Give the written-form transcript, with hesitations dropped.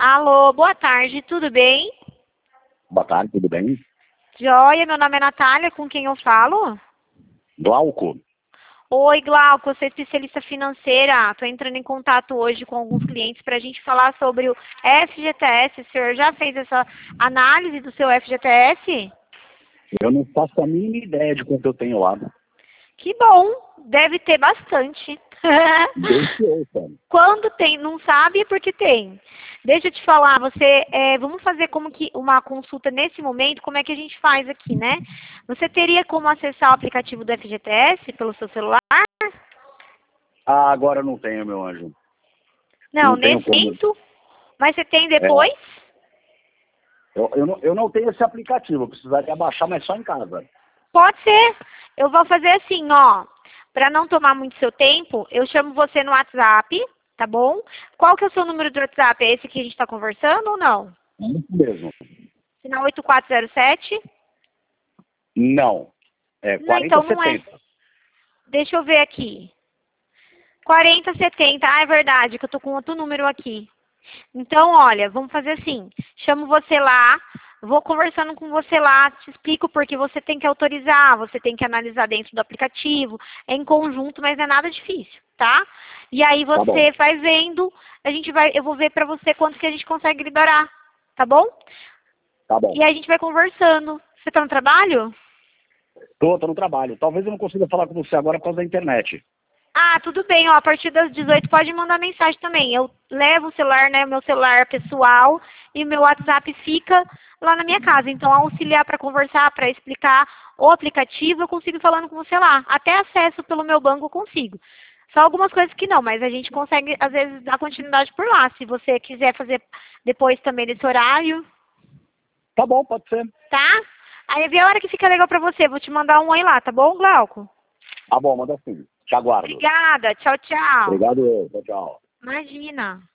Alô, boa tarde, tudo bem? Boa tarde, tudo bem? Joia, meu nome é Natália, com quem eu falo? Glauco. Oi, Glauco, eu sou especialista financeira. Estou entrando em contato hoje com alguns clientes para a gente falar sobre o FGTS. O senhor já fez essa análise do seu FGTS? Eu não faço a mínima ideia de quanto eu tenho lá. Que bom, deve ter bastante. Desde eu, cara. Quando tem, não sabe é porque tem. Deixa eu te falar, vamos fazer como que uma consulta nesse momento, como é que a gente faz aqui, né? Você teria como acessar o aplicativo do FGTS pelo seu celular? Ah, agora eu não tenho, meu anjo. Não, Não tenho nesse como. momento, mas você tem É, depois? eu não tenho esse aplicativo, eu precisaria baixar, mas só em casa. Pode ser. Eu vou fazer assim, ó. Para não tomar muito seu tempo, eu chamo você no WhatsApp, tá bom? Qual que é o seu número do WhatsApp? É esse que a gente está conversando ou não? É isso mesmo. Final 8407? Não. É Não, então não é. 4070. Deixa eu ver aqui. 4070. Ah, é verdade, que eu tô com outro número aqui. Então, olha, vamos fazer assim. Chamo você lá, vou conversando com você lá, te explico porque você tem que autorizar, você tem que analisar dentro do aplicativo, é em conjunto, mas não é nada difícil, tá? E aí Tá bom. você vai vendo, eu vou ver pra você quanto que a gente consegue liberar, tá bom? Tá bom. E aí a gente vai conversando. Você tá no trabalho? Tô no trabalho. Talvez eu não consiga falar com você agora por causa da internet. Ah, tudo bem, ó, a partir das 18 pode mandar mensagem também. Eu levo o celular, né, meu celular pessoal e meu WhatsApp fica lá na minha casa. Então, auxiliar para conversar, para explicar o aplicativo, eu consigo ir falando com você lá. Até acesso pelo meu banco eu consigo. Só algumas coisas que não, mas a gente consegue, às vezes, dar continuidade por lá. Se você quiser fazer depois também desse horário, Tá bom, pode ser. tá? Aí vê a hora que fica legal pra você. Vou te mandar um oi lá, tá bom, Glauco? Tá bom, manda sim. Te aguardo. Obrigada. Tchau, tchau. Obrigado. Tchau, tchau. Imagina.